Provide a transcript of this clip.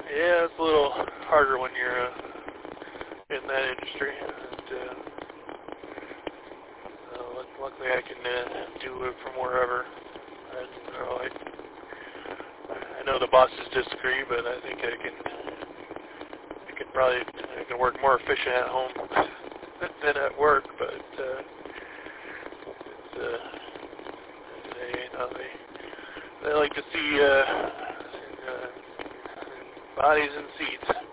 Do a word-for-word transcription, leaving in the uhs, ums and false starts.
Yeah, it's a little harder when you're uh, in that industry. And, uh, uh, luckily, I can uh, do it from wherever. And, you know, I, I know the bosses disagree, but I think I can. I can probably I can work more efficient at home than at work. But uh, it's, uh, they, you know, they they like to see uh, uh, bodies in seats.